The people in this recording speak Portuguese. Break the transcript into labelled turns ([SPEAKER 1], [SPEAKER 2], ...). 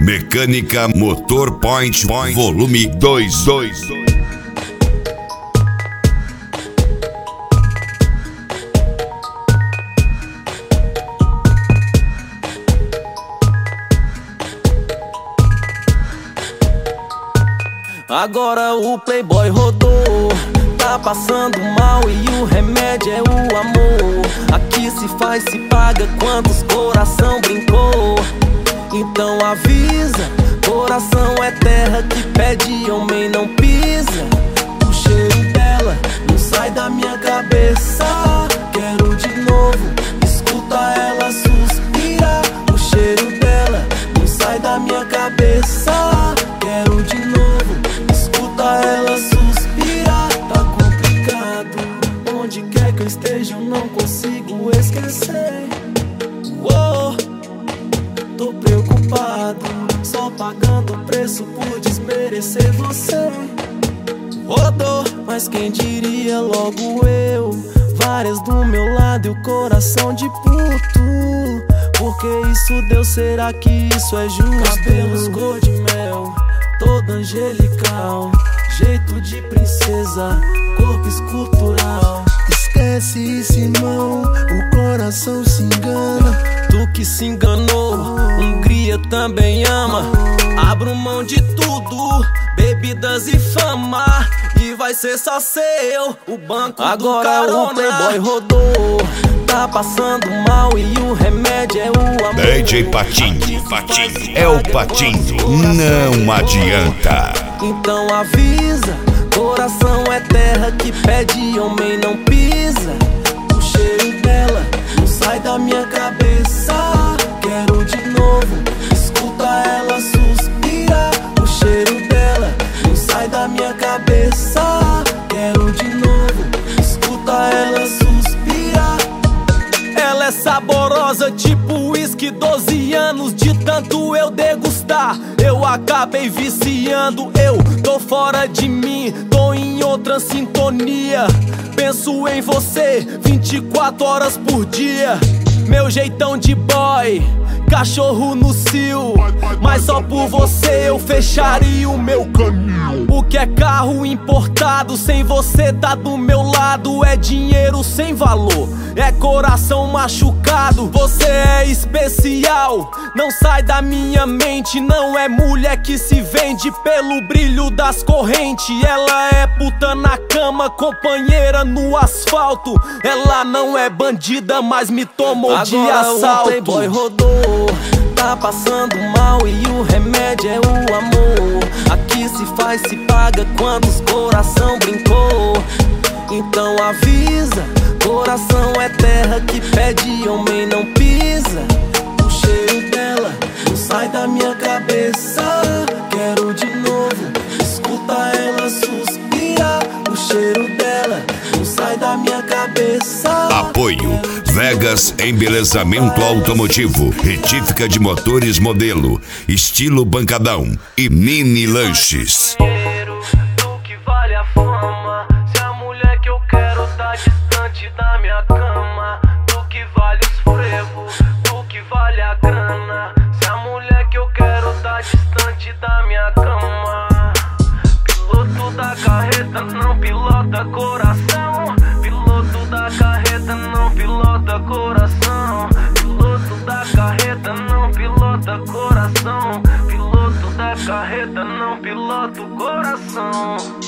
[SPEAKER 1] Mecânica Motor Point Volume 2.
[SPEAKER 2] Agora o playboy rodou, tá passando mal e o remédio é o amor. Aqui se faz, se paga, quantos coração brincou. Então avisa, coração é terra que pede, homem não pisa. O cheiro dela não sai da minha cabeça. Quero de novo, escuta ela suspirar. O cheiro dela não sai da minha cabeça. Quero de novo, escuta ela suspirar. Tá complicado, onde quer que eu esteja eu não consigo esquecer. Oh, tô preocupado, só pagando o preço por desmerecer você. Rodou, mas quem diria logo eu. Várias do meu lado e o coração de puto. Por que isso deu? Será que isso é justo? Cabelos cor de mel, toda angelical, jeito de princesa, corpo escultural.
[SPEAKER 3] Esquece isso, irmão, o coração se engana.
[SPEAKER 2] Tu que se enganou, Hungria também ama. Abro mão de tudo, bebidas e fama, e vai ser só seu o banco do carona. Agora o playboy rodou, tá passando mal e o remédio é o amor.
[SPEAKER 1] DJ Patinho, é o Patinho, não adianta.
[SPEAKER 2] Então avisa, coração é terra que pede, homem não pisa. O cheiro dela não sai da minha cabeça. Quero de novo, escuta ela suspirar. O cheiro dela não sai da minha cabeça. Quero de novo, escuta ela suspirar. Ela é saborosa, tipo uísque, 12 anos de tanto eu degustar. Eu acabei viciando, eu tô fora de mim, tô em outra sintonia. Penso em você 24 horas por dia. Meu jeitão de boy, cachorro no cio, mas só por você eu fecharia o meu caminho. O que é carro importado, sem você tá do meu lado, é dinheiro sem valor, é coração machucado. Você é especial, não sai da minha mente. Não é mulher que se vende pelo brilho das correntes. Ela é puta na cama, companheira no asfalto. Ela não é bandida, mas me tomou de assalto. Agora o playboy rodou, tá passando mal e o remédio é o amor. Aqui se faz, se paga, quantos coração brincou. Então avisa, coração é terra que pede, homem não pisa. O cheiro dela não sai da minha cabeça. Quero de novo, escuta ela suspirar. O cheiro dela não sai da minha cabeça.
[SPEAKER 1] Apoio Vegas Embelezamento Automotivo, retífica de motores modelo, estilo bancadão e mini lanches.
[SPEAKER 2] Do que vale a fama, se a mulher que eu quero tá distante da minha cama. Do que vale os frevos, do que vale a grana, se a mulher que eu quero tá distante da minha cama. Piloto da carreta não pilota coração. Piloto da carreta não pilota coração. Piloto da carreta não pilota coração. Piloto da carreta não pilota o coração.